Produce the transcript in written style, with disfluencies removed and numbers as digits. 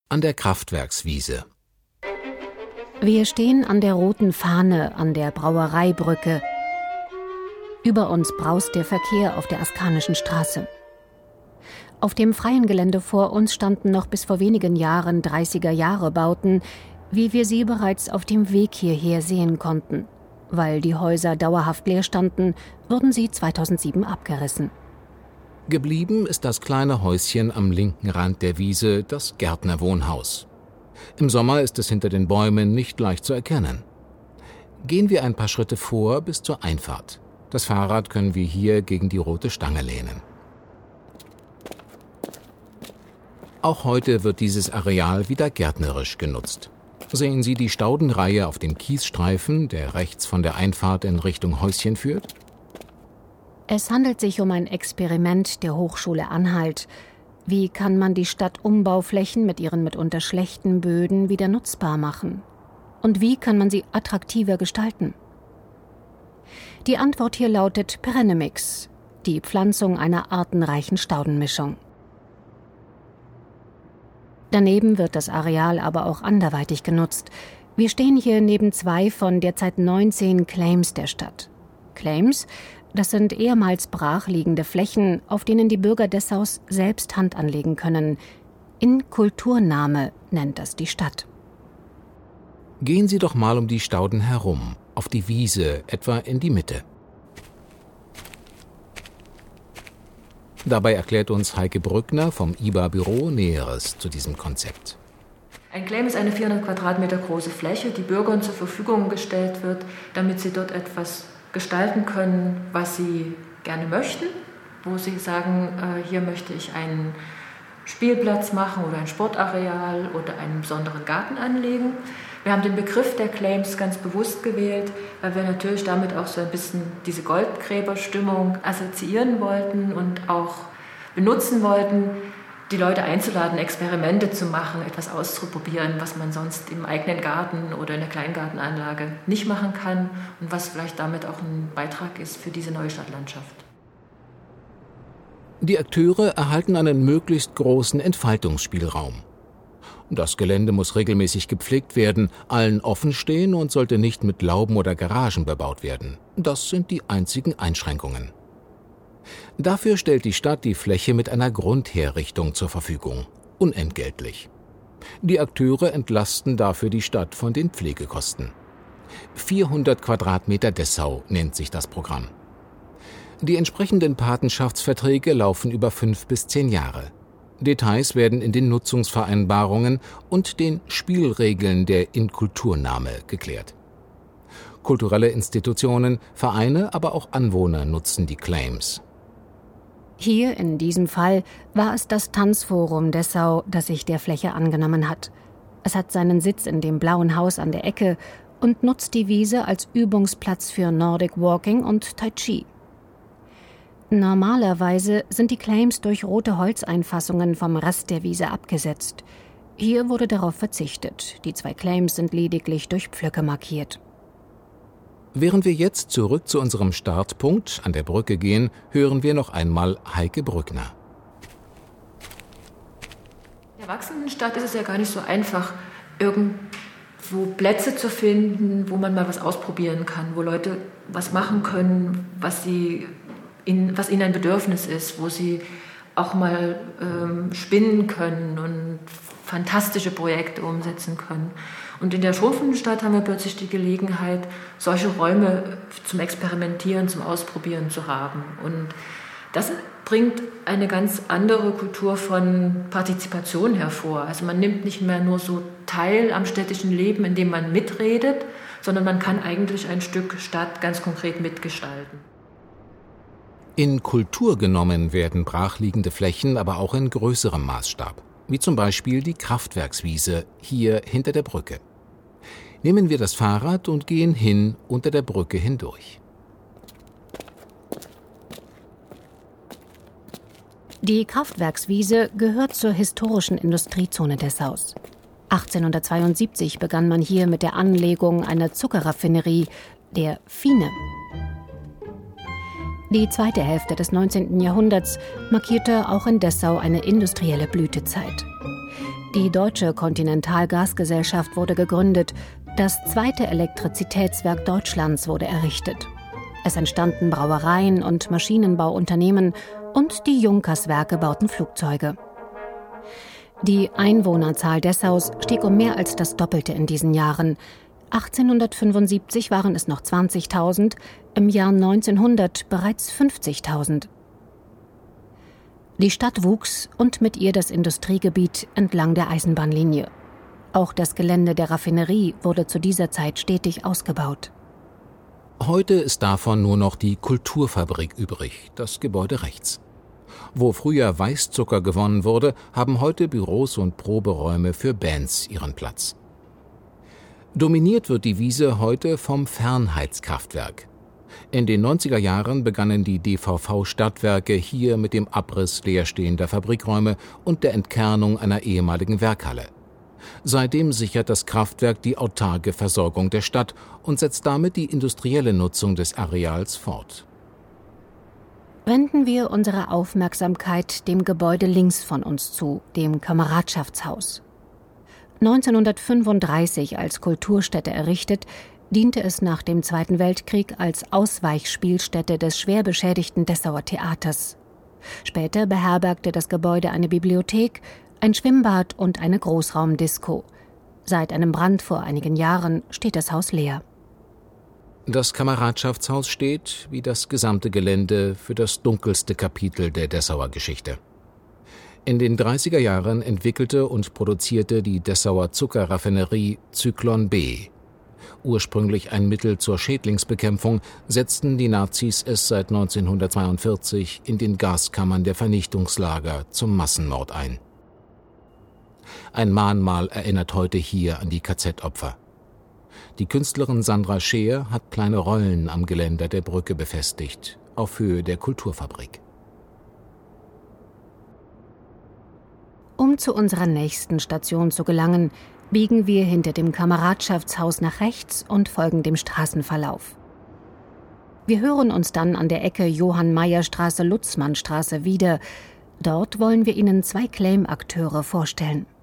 an der Kraftwerkswiese. Wir stehen an der roten Fahne an der Brauereibrücke. Über uns braust der Verkehr auf der Askanischen Straße. Auf dem freien Gelände vor uns standen noch bis vor wenigen Jahren 30er-Jahre-Bauten, wie wir sie bereits auf dem Weg hierher sehen konnten. Weil die Häuser dauerhaft leer standen, wurden sie 2007 abgerissen. Geblieben ist das kleine Häuschen am linken Rand der Wiese, das Gärtnerwohnhaus. Im Sommer ist es hinter den Bäumen nicht leicht zu erkennen. Gehen wir ein paar Schritte vor bis zur Einfahrt. Das Fahrrad können wir hier gegen die rote Stange lehnen. Auch heute wird dieses Areal wieder gärtnerisch genutzt. Sehen Sie die Staudenreihe auf dem Kiesstreifen, der rechts von der Einfahrt in Richtung Häuschen führt? Es handelt sich um ein Experiment der Hochschule Anhalt. Wie kann man die Stadtumbauflächen mit ihren mitunter schlechten Böden wieder nutzbar machen? Und wie kann man sie attraktiver gestalten? Die Antwort hier lautet Perennemix, die Pflanzung einer artenreichen Staudenmischung. Daneben wird das Areal aber auch anderweitig genutzt. Wir stehen hier neben 2 von derzeit 19 Claims der Stadt. Claims, das sind ehemals brachliegende Flächen, auf denen die Bürger Dessaus selbst Hand anlegen können. In Kulturname nennt das die Stadt. Gehen Sie doch mal um die Stauden herum, auf die Wiese, etwa in die Mitte. Dabei erklärt uns Heike Brückner vom IBA-Büro Näheres zu diesem Konzept. Ein Claim ist eine 400 Quadratmeter große Fläche, die Bürgern zur Verfügung gestellt wird, damit sie dort etwas gestalten können, was sie gerne möchten, wo sie sagen, hier möchte ich einen Spielplatz machen oder ein Sportareal oder einen besonderen Garten anlegen. Wir haben den Begriff der Claims ganz bewusst gewählt, weil wir natürlich damit auch so ein bisschen diese Goldgräberstimmung assoziieren wollten und auch benutzen wollten, die Leute einzuladen, Experimente zu machen, etwas auszuprobieren, was man sonst im eigenen Garten oder in der Kleingartenanlage nicht machen kann und was vielleicht damit auch ein Beitrag ist für diese neue Stadtlandschaft. Die Akteure erhalten einen möglichst großen Entfaltungsspielraum. Das Gelände muss regelmäßig gepflegt werden, allen offen stehen und sollte nicht mit Lauben oder Garagen bebaut werden. Das sind die einzigen Einschränkungen. Dafür stellt die Stadt die Fläche mit einer Grundherrichtung zur Verfügung, unentgeltlich. Die Akteure entlasten dafür die Stadt von den Pflegekosten. 400 Quadratmeter Dessau nennt sich das Programm. Die entsprechenden Patenschaftsverträge laufen über 5 bis 10 Jahre. Details werden in den Nutzungsvereinbarungen und den Spielregeln der Inkulturnahme geklärt. Kulturelle Institutionen, Vereine, aber auch Anwohner nutzen die Claims. Hier in diesem Fall war es das Tanzforum Dessau, das sich der Fläche angenommen hat. Es hat seinen Sitz in dem blauen Haus an der Ecke und nutzt die Wiese als Übungsplatz für Nordic Walking und Tai Chi. Normalerweise sind die Claims durch rote Holzeinfassungen vom Rest der Wiese abgesetzt. Hier wurde darauf verzichtet. Die 2 Claims sind lediglich durch Pflöcke markiert. Während wir jetzt zurück zu unserem Startpunkt an der Brücke gehen, hören wir noch einmal Heike Brückner. In der wachsenden Stadt ist es ja gar nicht so einfach, irgendwo Plätze zu finden, wo man mal was ausprobieren kann, wo Leute was machen können, was ihnen ein Bedürfnis ist, wo sie auch mal spinnen können und fantastische Projekte umsetzen können. Und in der schrumpfenden Stadt haben wir plötzlich die Gelegenheit, solche Räume zum Experimentieren, zum Ausprobieren zu haben. Und das bringt eine ganz andere Kultur von Partizipation hervor. Also man nimmt nicht mehr nur so teil am städtischen Leben, indem man mitredet, sondern man kann eigentlich ein Stück Stadt ganz konkret mitgestalten. In Kultur genommen werden brachliegende Flächen aber auch in größerem Maßstab, wie zum Beispiel die Kraftwerkswiese hier hinter der Brücke. Nehmen wir das Fahrrad und gehen hin unter der Brücke hindurch. Die Kraftwerkswiese gehört zur historischen Industriezone Dessaus. 1872 begann man hier mit der Anlegung einer Zuckerraffinerie, der Fine. Die zweite Hälfte des 19. Jahrhunderts markierte auch in Dessau eine industrielle Blütezeit. Die Deutsche Kontinentalgasgesellschaft wurde gegründet. Das zweite Elektrizitätswerk Deutschlands wurde errichtet. Es entstanden Brauereien und Maschinenbauunternehmen und die Junkerswerke bauten Flugzeuge. Die Einwohnerzahl Dessaus stieg um mehr als das Doppelte in diesen Jahren. 1875 waren es noch 20.000, im Jahr 1900 bereits 50.000. Die Stadt wuchs und mit ihr das Industriegebiet entlang der Eisenbahnlinie. Auch das Gelände der Raffinerie wurde zu dieser Zeit stetig ausgebaut. Heute ist davon nur noch die Kulturfabrik übrig, das Gebäude rechts. Wo früher Weißzucker gewonnen wurde, haben heute Büros und Proberäume für Bands ihren Platz. Dominiert wird die Wiese heute vom Fernheizkraftwerk. In den 90er Jahren begannen die DVV-Stadtwerke hier mit dem Abriss leerstehender Fabrikräume und der Entkernung einer ehemaligen Werkhalle. Seitdem sichert das Kraftwerk die autarke Versorgung der Stadt und setzt damit die industrielle Nutzung des Areals fort. Wenden wir unsere Aufmerksamkeit dem Gebäude links von uns zu, dem Kameradschaftshaus. 1935 als Kulturstätte errichtet, diente es nach dem Zweiten Weltkrieg als Ausweichspielstätte des schwer beschädigten Dessauer Theaters. Später beherbergte das Gebäude eine Bibliothek, ein Schwimmbad und eine Großraumdisco. Seit einem Brand vor einigen Jahren steht das Haus leer. Das Kameradschaftshaus steht, wie das gesamte Gelände, für das dunkelste Kapitel der Dessauer Geschichte. In den 30er Jahren entwickelte und produzierte die Dessauer Zuckerraffinerie Zyklon B. Ursprünglich ein Mittel zur Schädlingsbekämpfung, setzten die Nazis es seit 1942 in den Gaskammern der Vernichtungslager zum Massenmord ein. Ein Mahnmal erinnert heute hier an die KZ-Opfer. Die Künstlerin Sandra Scheer hat kleine Rollen am Geländer der Brücke befestigt, auf Höhe der Kulturfabrik. Um zu unserer nächsten Station zu gelangen, biegen wir hinter dem Kameradschaftshaus nach rechts und folgen dem Straßenverlauf. Wir hören uns dann an der Ecke Johann-Meyer-Straße-Lutzmann-Straße wieder. Dort wollen wir Ihnen 2 Claim-Akteure vorstellen.